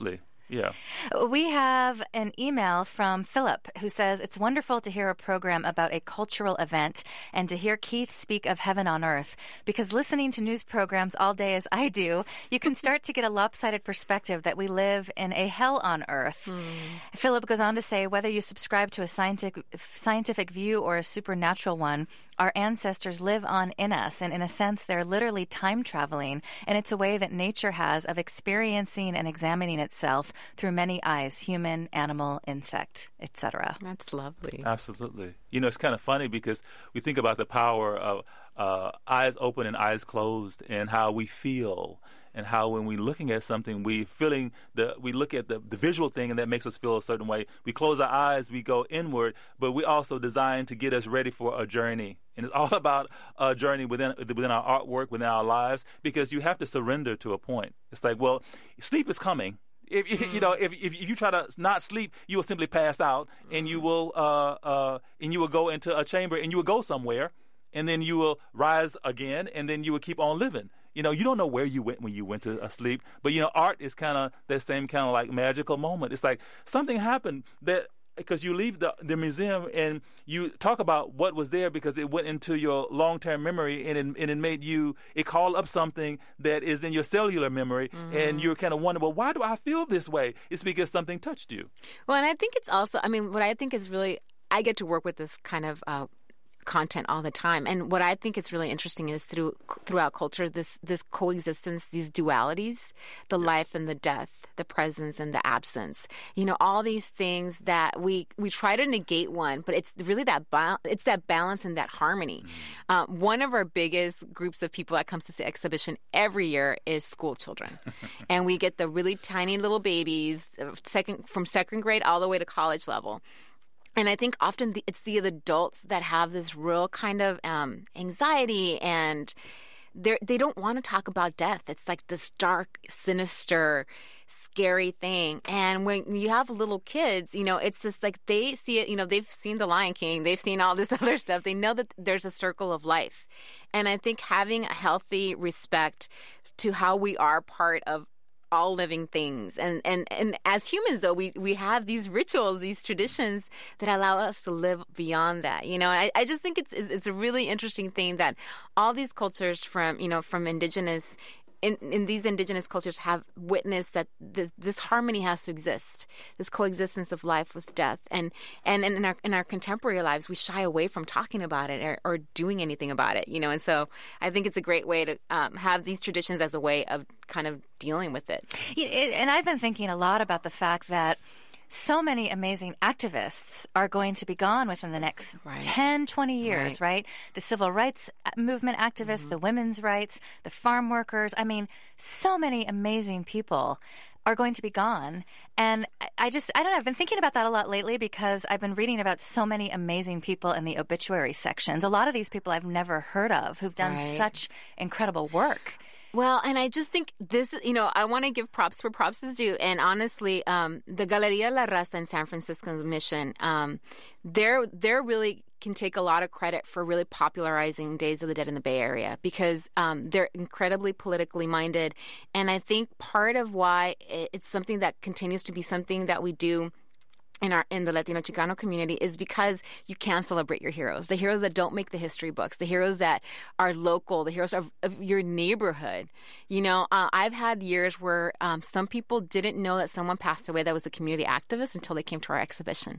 Yeah. We have an email from Philip who says, it's wonderful to hear a program about a cultural event and to hear Keith speak of heaven on earth, because listening to news programs all day as I do, you can start to get a lopsided perspective that we live in a hell on earth. Mm. Philip goes on to say, whether you subscribe to a scientific, scientific view or a supernatural one, our ancestors live on in us, and in a sense, they're literally time traveling, and it's a way that nature has of experiencing and examining itself through many eyes: human, animal, insect, et cetera. That's lovely. Absolutely. You know, it's kind of funny because we think about the power of uh, eyes open and eyes closed, and how we feel. And how when we're looking at something, we feeling the we look at the, the visual thing, and that makes us feel a certain way. We close our eyes, we go inward, but we also designed to get us ready for a journey. And it's all about a journey within within our artwork, within our lives, because you have to surrender to a point. It's like, well, sleep is coming. If mm-hmm. you know, if if you try to not sleep, you will simply pass out, mm-hmm. and you will uh, uh, and you will go into a chamber, and you will go somewhere, and then you will rise again, and then you will keep on living. You know, you don't know where you went when you went to uh, sleep, but, you know, art is kind of that same kind of like magical moment. It's like something happened that, because you leave the, the museum and you talk about what was there because it went into your long-term memory, and it, and it made you, it called up something that is in your cellular memory, mm-hmm. and you're kind of wondering, well, why do I feel this way? It's because something touched you. Well, and I think it's also, I mean, what I think is really, I get to work with this kind of uh, content all the time, and what I think is really interesting is through throughout culture, this this coexistence, these dualities, the yeah. life and the death, the presence and the absence. You know, all these things that we we try to negate one, but it's really that ba- it's that balance and that harmony. Mm-hmm. Um, one of our biggest groups of people that comes to the exhibition every year is school children, and we get the really tiny little babies, second from second grade all the way to college level. And I think often the, it's the adults that have this real kind of um, anxiety, and they they don't want to talk about death. It's like this dark, sinister, scary thing. And when you have little kids, you know, it's just like they see it, you know, they've seen The Lion King, they've seen all this other stuff. They know that there's a circle of life. And I think having a healthy respect to how we are part of all living things. And, and, and as humans, though, we, we have these rituals, these traditions that allow us to live beyond that. You know, I, I just think it's it's a really interesting thing that all these cultures from, you know, from indigenous In, in these indigenous cultures have witnessed that the, this harmony has to exist, this coexistence of life with death. And, and, and in our in our contemporary lives, we shy away from talking about it or, or doing anything about it, you know. And so I think it's a great way to um, have these traditions as a way of kind of dealing with it. And I've been thinking a lot about the fact that so many amazing activists are going to be gone within the next right. ten, twenty years, right? right? The civil rights movement activists, mm-hmm. the women's rights, the farm workers. I mean, so many amazing people are going to be gone. And I just, I don't know, I've been thinking about that a lot lately because I've been reading about so many amazing people in the obituary sections. A lot of these people I've never heard of who've done right. such incredible work. Well, and I just think this, you know, I want to give props where props is due. And honestly, um, the Galeria La Raza in San Francisco's mission, um, they're, they're really can take a lot of credit for really popularizing Days of the Dead in the Bay Area because um, they're incredibly politically minded. And I think part of why it's something that continues to be something that we do in our in the Latino Chicano community is because you can celebrate your heroes, the heroes that don't make the history books, the heroes that are local, the heroes of, of your neighborhood. You know, uh, I've had years where um, some people didn't know that someone passed away that was a community activist until they came to our exhibition,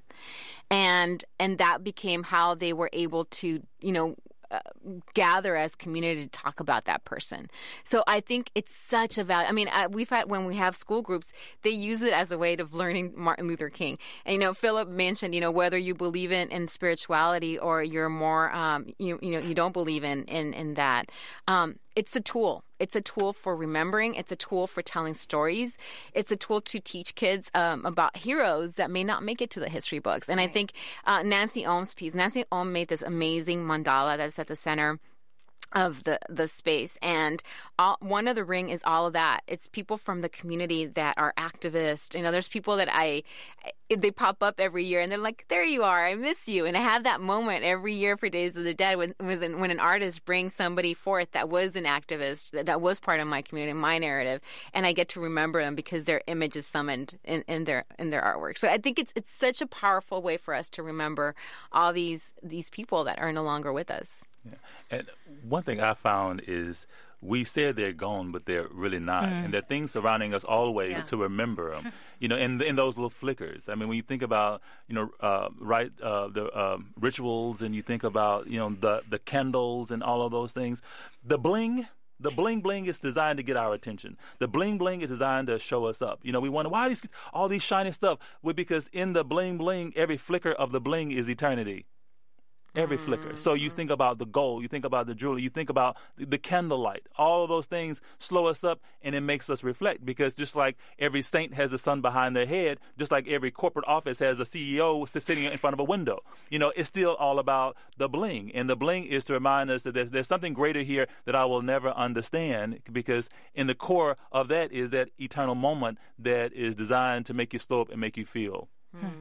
and and that became how they were able to, you know, Uh, gather as community to talk about that person. So I think it's such a value. I mean, uh, we've had, when we have school groups, they use it as a way of learning Martin Luther King. And, you know, Philip mentioned, you know, whether you believe in, in spirituality or you're more, um, you, you know, you don't believe in, in, in that. Um, it's a tool. It's a tool for remembering. It's a tool for telling stories. It's a tool to teach kids um, about heroes that may not make it to the history books. And right. I think uh, Nancy Ohm's piece, Nancy Ohm made this amazing mandala that's at the center of the the space, and all, one of the ring is all of that. It's people from the community that are activists. You know, there's people that I they pop up every year and they're like, there you are, I miss you. And I have that moment every year for Days of the Dead when when, when an artist brings somebody forth that was an activist, that, that was part of my community, my narrative, and I get to remember them because their image is summoned in, in their in their artwork. So I think it's it's such a powerful way for us to remember all these these people that are no longer with us. Yeah. And one thing I found is we say they're gone, but they're really not. Mm. And there are things surrounding us always yeah. to remember them, you know, in, in those little flickers. I mean, when you think about, you know, uh, right, uh, the um, rituals, and you think about, you know, the, the candles and all of those things, the bling, the bling bling is designed to get our attention. The bling bling is designed to show us up. You know, we wonder, why these all these shiny stuff? Well, because in the bling bling, every flicker of the bling is eternity. Every flicker. So you think about the gold, you think about the jewelry, you think about the, the candlelight. All of those things slow us up, and it makes us reflect, because just like every saint has the sun behind their head, just like every corporate office has a C E O sitting in front of a window, you know, it's still all about the bling. And the bling is to remind us that there's, there's something greater here that I will never understand, because in the core of that is that eternal moment that is designed to make you slow up and make you feel. Hmm.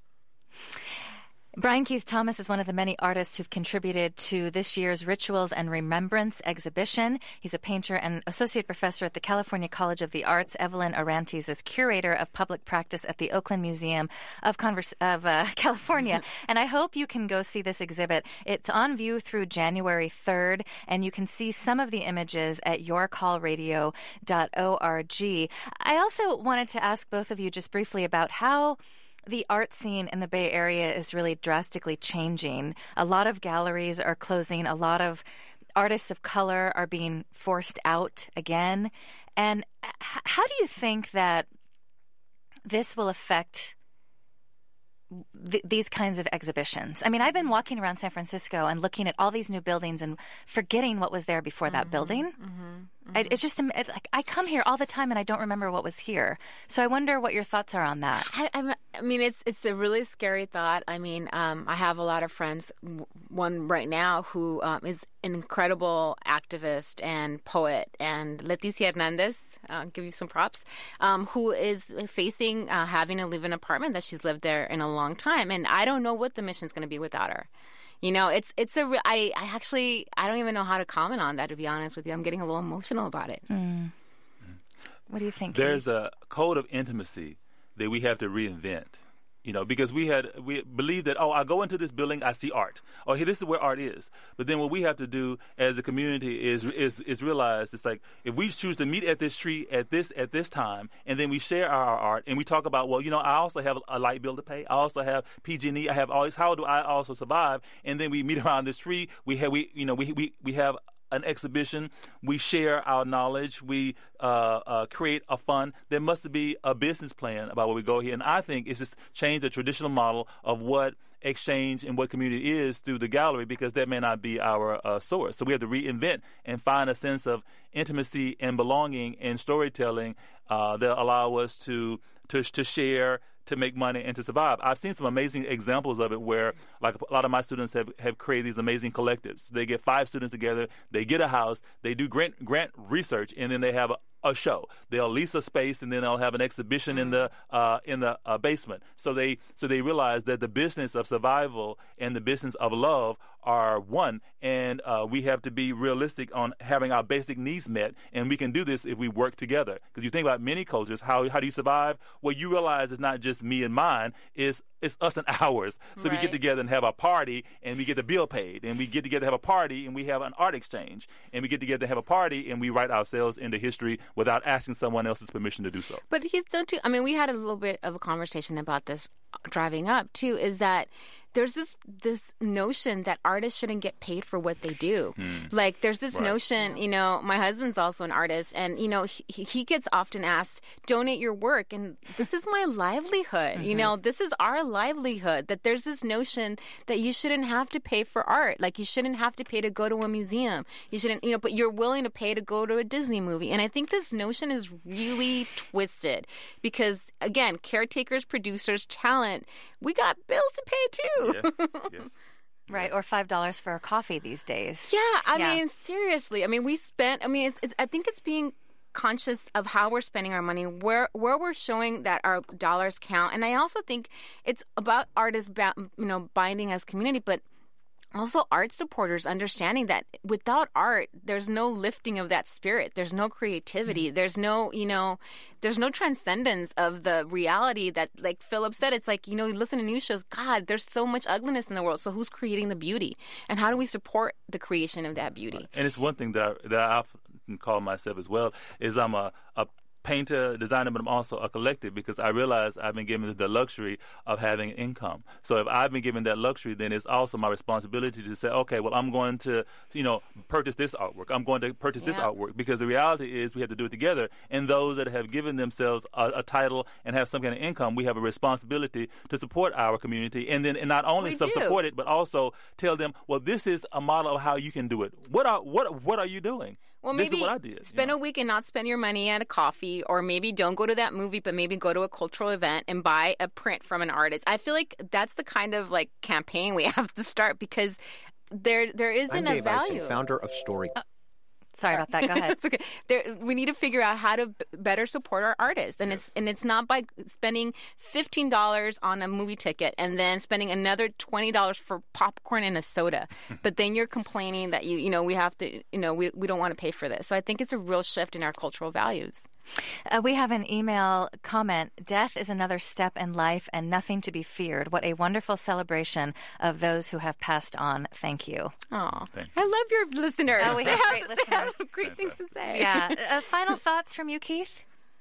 Brian Keith Thomas is one of the many artists who've contributed to this year's Rituals and Remembrance exhibition. He's a painter and associate professor at the California College of the Arts. Evelyn Orantes is curator of public practice at the Oakland Museum of, Converse, of uh, California. And I hope you can go see this exhibit. It's on view through January third, and you can see some of the images at your call radio dot org. I also wanted to ask both of you just briefly about how the art scene in the Bay Area is really drastically changing. A lot of galleries are closing. A lot of artists of color are being forced out again. And how do you think that this will affect th- these kinds of exhibitions? I mean, I've been walking around San Francisco and looking at all these new buildings and forgetting what was there before mm-hmm, that building. Mm-hmm, mm-hmm. I, it's just, it, like, I come here all the time and I don't remember what was here. So I wonder what your thoughts are on that. I, I'm, I mean, it's it's a really scary thought. I mean, um, I have a lot of friends, one right now who um, is an incredible activist and poet, and Leticia Hernandez, I'll give you some props, um, who is facing uh, having to live in an apartment that she's lived there in a long time. And I don't know what the mission's going to be without her. You know, it's it's a. I, I actually I don't even know how to comment on that, to be honest with you. I'm getting a little emotional about it. Mm. What do you think? There's Keith? a code of intimacy that we have to reinvent. You know, because we had we believed that, oh, I go into this building, I see art. Oh, hey, this is where art is. But then what we have to do as a community is is is realize it's like, if we choose to meet at this tree at this at this time, and then we share our art and we talk about, well, you know, I also have a light bill to pay. I also have P G and E. I have all this. How do I also survive? And then we meet around this tree. We have we you know we we we have an exhibition, we share our knowledge, we uh, uh, create a fund. There must be a business plan about where we go here. And I think it's just change the traditional model of what exchange and what community is through the gallery, because that may not be our uh, source. So we have to reinvent and find a sense of intimacy and belonging and storytelling uh, that allow us to to, to share, to make money, and to survive. I've seen some amazing examples of it where, like, a lot of my students have, have created these amazing collectives. They get five students together, they get a house, they do grant, grant research, and then they have a, a show. They'll lease a space, and then they'll have an exhibition mm-hmm. in the uh, in the uh, basement. So they so they realize that the business of survival and the business of love are one, and uh, we have to be realistic on having our basic needs met, and we can do this if we work together. Because you think about many cultures, how how do you survive? Well, you realize it's not just me and mine, it's it's us and ours. So right. we get together and have a party, and we get the bill paid, and we get together to have a party, and we have an art exchange, and we get together to have a party, and we write ourselves into history without asking someone else's permission to do so. But he's don't too. I mean, we had a little bit of a conversation about this driving up too. Is that there's this this notion that artists shouldn't get paid for what they do. Hmm. Like, there's this right. notion, you know, my husband's also an artist, and, you know, he, he gets often asked, donate your work, and this is my livelihood. Mm-hmm. You know, this is our livelihood, that there's this notion that you shouldn't have to pay for art. Like, you shouldn't have to pay to go to a museum. You shouldn't, you know, but you're willing to pay to go to a Disney movie. And I think this notion is really twisted because, again, caretakers, producers, talent, we got bills to pay too. Yes, yes. Right, or five dollars for a coffee these days. Yeah, I Yeah. mean, seriously. I mean, we spent, I mean, it's, it's, I think it's being conscious of how we're spending our money, where where we're showing that our dollars count. And I also think it's about artists, ba- you know, binding as community, but also art supporters understanding that without art, there's no lifting of that spirit. There's no creativity. Mm-hmm. There's no, you know, there's no transcendence of the reality that, like Philip said, it's like, you know, you listen to news shows, God, there's so much ugliness in the world. So who's creating the beauty? And how do we support the creation of that beauty? And it's one thing that I, that I often call myself as well, is I'm a, a painter, designer, but I'm also a collective, because I realize I've been given the luxury of having income. So if I've been given that luxury, then it's also my responsibility to say, okay, well, I'm going to, you know, purchase this artwork. I'm going to purchase yeah. this artwork, because the reality is we have to do it together. And those that have given themselves a, a title and have some kind of income, we have a responsibility to support our community, and then and not only sub- support it, but also tell them, well, this is a model of how you can do it. What are what what are you doing? Well, this maybe is what I did, spend you know? a week and not spend your money at a coffee, or maybe don't go to that movie, but maybe go to a cultural event and buy a print from an artist. I feel like that's the kind of like campaign we have to start, because there there isn't I'm a Dave value. Ising, founder of Story. Uh, Sorry about that. Go ahead. It's okay. There, we need to figure out how to b- better support our artists, and Yes. it's and it's not by spending fifteen dollars on a movie ticket and then spending another twenty dollars for popcorn and a soda. But then you're complaining that you you know we have to you know we we don't want to pay for this. So I think it's a real shift in our cultural values. Uh, we have an email comment. Death is another step in life and nothing to be feared. What a wonderful celebration of those who have passed on. Thank you. Oh, Thank I love your listeners. Oh, we they have have, great they listeners. have some great things to say. Yeah. Uh, final thoughts from you, Keith?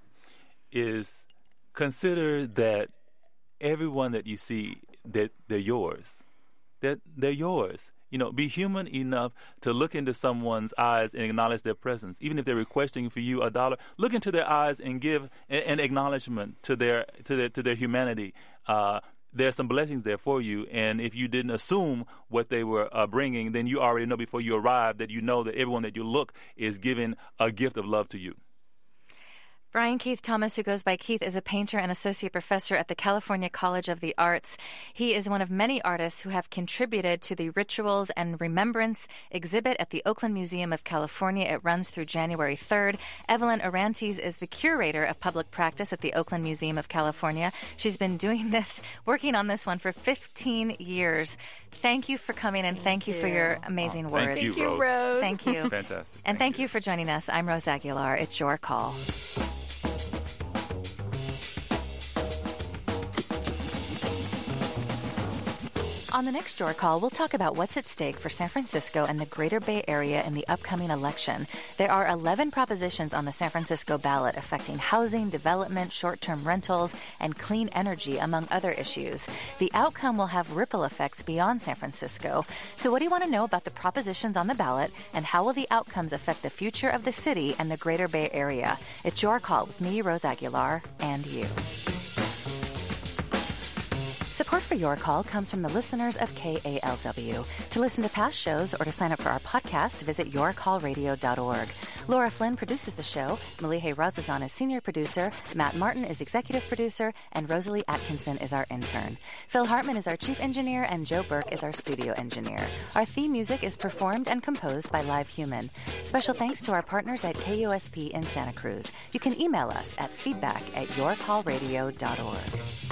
Is consider that everyone that you see, that they're yours. That they're yours. You know, be human enough to look into someone's eyes and acknowledge their presence. Even if they're requesting for you a dollar, look into their eyes and give an, an acknowledgement to their to their to their humanity. Uh, there's some blessings there for you, and if you didn't assume what they were uh, bringing, then you already know before you arrive that you know that everyone that you look is giving a gift of love to you. Brian Keith Thomas, who goes by Keith, is a painter and associate professor at the California College of the Arts. He is one of many artists who have contributed to the Rituals and Remembrance exhibit at the Oakland Museum of California. It runs through January third. Evelyn Orantes is the curator of public practice at the Oakland Museum of California. She's been doing this, working on this one for fifteen years. Thank you for coming, and thank, thank you for your amazing oh, words. Thank you, Thank you, Rose. Rose. Thank you. Fantastic. And thank you for joining us. I'm Rose Aguilar. It's your call. On the next Your Call, we'll talk about what's at stake for San Francisco and the Greater Bay Area in the upcoming election. There are eleven propositions on the San Francisco ballot affecting housing, development, short-term rentals, and clean energy, among other issues. The outcome will have ripple effects beyond San Francisco. So what do you want to know about the propositions on the ballot, and how will the outcomes affect the future of the city and the Greater Bay Area? It's Your Call with me, Rose Aguilar, and you. Support for Your Call comes from the listeners of K A L W. To listen to past shows or to sign up for our podcast, visit your call radio dot org. Laura Flynn produces the show. Malihe Razazan is senior producer. Matt Martin is executive producer. And Rosalie Atkinson is our intern. Phil Hartman is our chief engineer. And Joe Burke is our studio engineer. Our theme music is performed and composed by Live Human. Special thanks to our partners at K U S P in Santa Cruz. You can email us at feedback at your call radio dot org.